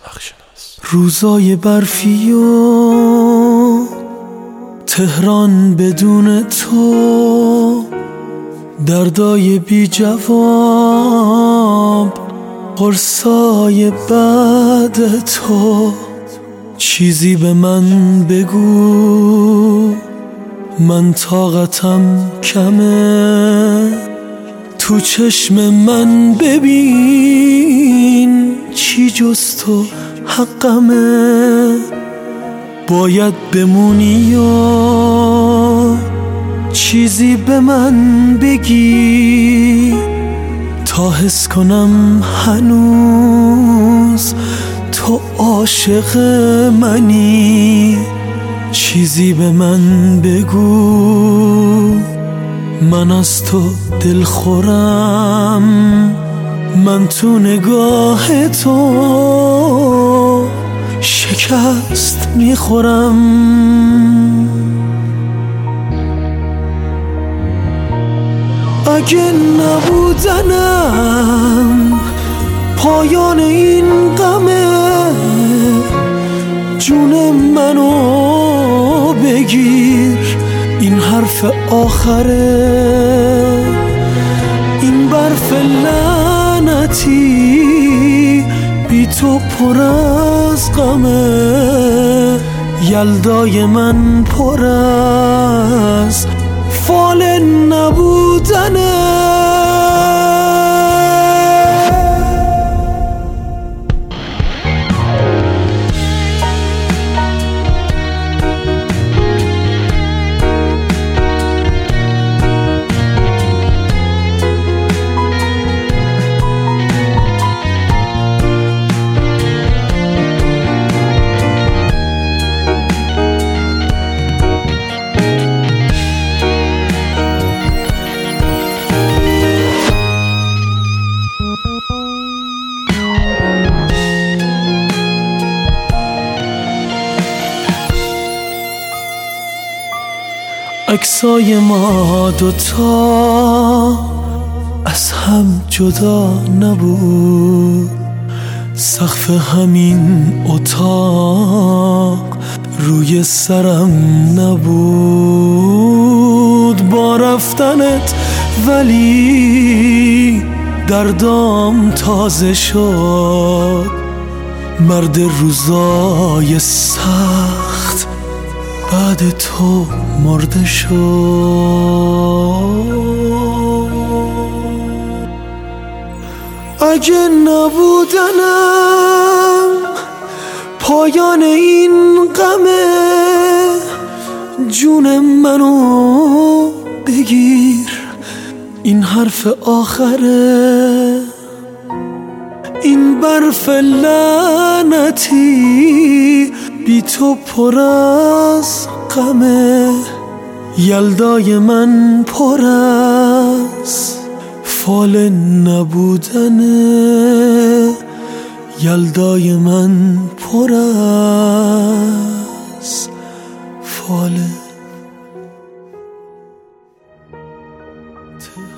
روزای برفی و تهران بدون تو، دردای بی جواب، قرصای بعد تو. چیزی به من بگو، من طاقتم کمه. تو چشم من ببین، چی جز تو حقمه. باید بمونی یا چیزی به من بگی، تا حس کنم هنوز تو عاشق منی. چیزی به من بگو، من از تو دلخورم. من تو نگاه تو شکست میخورم. اگه نبودنم پایان این غمه، جون منو بگیر، این حرف آخره. این برف لعنتی بی تو پر از غمه. یلدای من پر از فال نبودنه. عکسای ما دوتا از هم جدا نبود، سقف همین اتاق روی سرم نبود. با رفتنت ولی دردام تازه شد. مرد روزای سخت بعد تو مرده شد. اگه نبودنم پایان این غمه، جون منو بگیر، این حرف آخره. این برف لعنتی بی تو پر از غمه. یلدای من پر از فال نبودنه. یلدای من پر از فال